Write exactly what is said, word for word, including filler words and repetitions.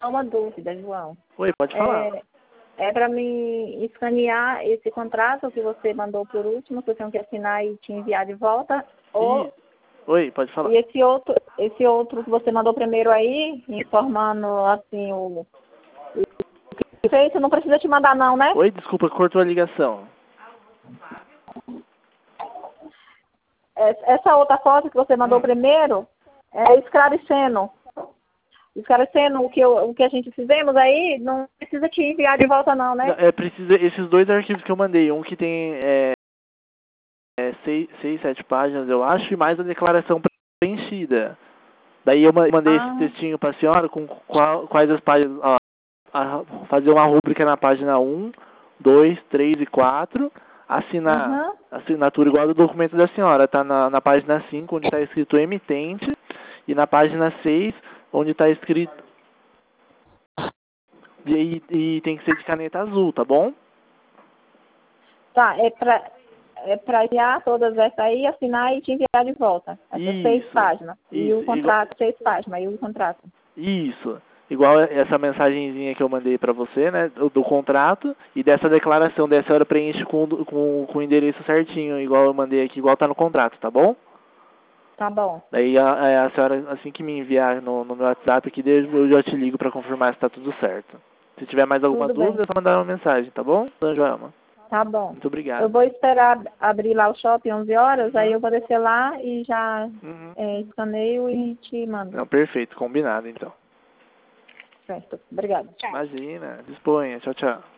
uma dúvida, João. Oi, pode falar. É, é para mim escanear esse contrato que você mandou por último, que eu tenho que assinar e te enviar de volta, ou... E... Oi, pode falar. E esse outro, esse outro que você mandou primeiro aí, informando assim o, o que fez, não precisa te mandar não, né? Oi, desculpa, cortou a ligação. Essa outra foto que você mandou Hum. primeiro é esclarecendo. Esclarecendo o que, eu, o que a gente fizemos aí, não precisa te enviar de volta não, né? Não, é, precisa, esses dois arquivos que eu mandei, um que tem é, é, seis, seis, sete páginas, eu acho, e mais a declaração preenchida. Daí eu mandei Ah. esse textinho para a senhora com qual, quais as páginas, ó, a, fazer uma rúbrica na página um, dois, três e quatro, assinar, Uhum. assinatura igual do documento da senhora, tá na, na página cinco, onde está escrito emitente, e na página seis, onde está escrito, e, e tem que ser de caneta azul, tá bom? Tá, é pra, é pra enviar todas essas aí, assinar e te enviar de volta. Essas Isso, seis páginas. E isso, o contrato, seis páginas, e o contrato. Isso. Igual essa mensagenzinha que eu mandei pra você, né, do, do contrato, e dessa declaração, dessa hora preenche com, com, com o endereço certinho, igual eu mandei aqui, igual tá no contrato, tá bom? Tá bom. Daí a, a senhora, assim que me enviar no, no meu WhatsApp aqui, eu já te ligo pra confirmar se tá tudo certo. Se tiver mais alguma Tudo dúvida, bem. é só mandar uma mensagem, tá bom, dona Joelma? Tá bom. Muito obrigado. Eu vou esperar abrir lá o shopping onze horas, Uhum. aí eu vou descer lá e já Uhum. é, escaneio e te mando. Não, perfeito, combinado então. Certo. Obrigada. Imagina, disponha, tchau, tchau.